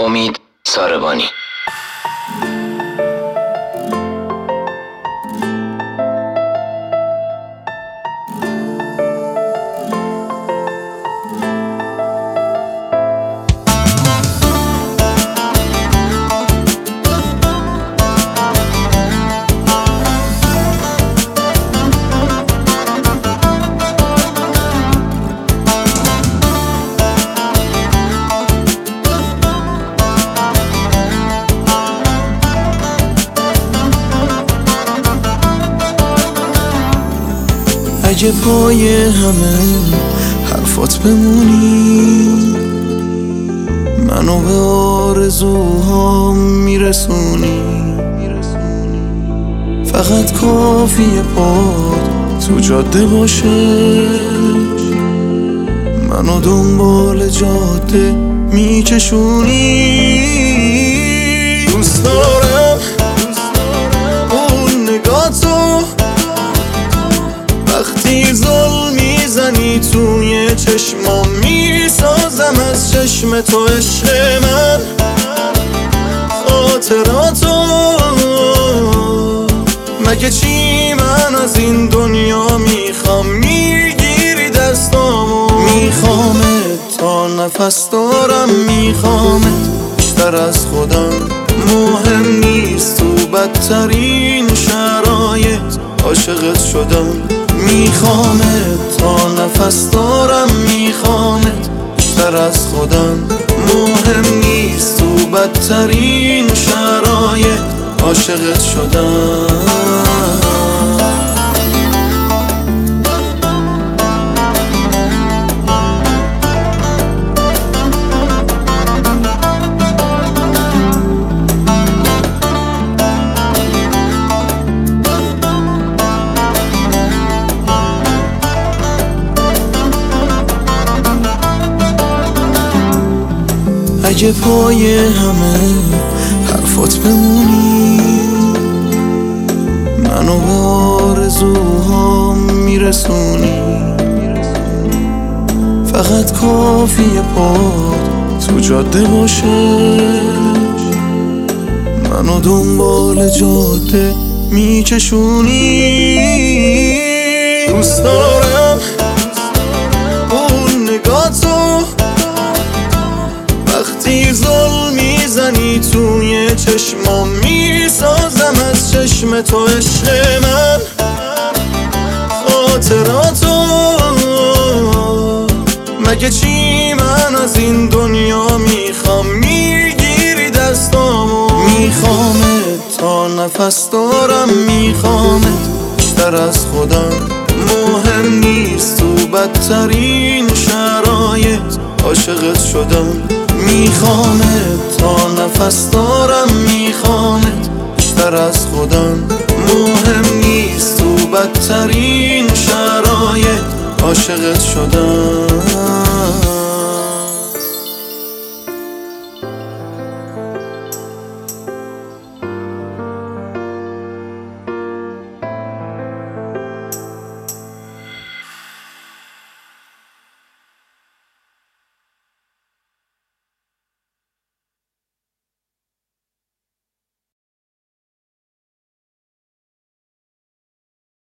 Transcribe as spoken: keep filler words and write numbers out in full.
امید ساربانی. اگه پای همه حرفات بمونی، منو به آرزوهام میرسونی. فقط کافیه پاد تو جاده باشه، منو دنبال جاده میکشونی. دوست دارم اون نگاتو وقتی زل میزنی توی چشمام، میسازم از چشم تو عشق من خاطراتو. مگه چی من از این دنیا میخوام، میگیری دستامو. میخوامت تا نفس دارم، میخوامت بیشتر از خودم. مهم نیست تو بدترین شرایط عاشقت شدم. میخوامت تا نفس دارم، میخوامت بیشتر از خودم. مهم نیست تو بدترین شرایط عاشقت شدم. اگه پای همه حرفات بمونی، منو به آرزوهام میرسونی. فقط کافیه پاد تو جاده باشه، منو دنبال جاده میکشونی. دوست دارم اون نگاتو وقتی زل میزنی توی چشمام، میسازم از چشم تو عشق من خاطراتو. مگه چی من از این دنیا میخوام، میگیری دستامو. میخوامت تا نفس دارم، میخوامت بیشتر از خودم. مهم نیست تو بدترین شرایط عاشقت شدم. میخوامت تا نفس دارم، میخوامت بیشتر از خودم. مهم نیست تو بدترین شرایط عاشقت شدم.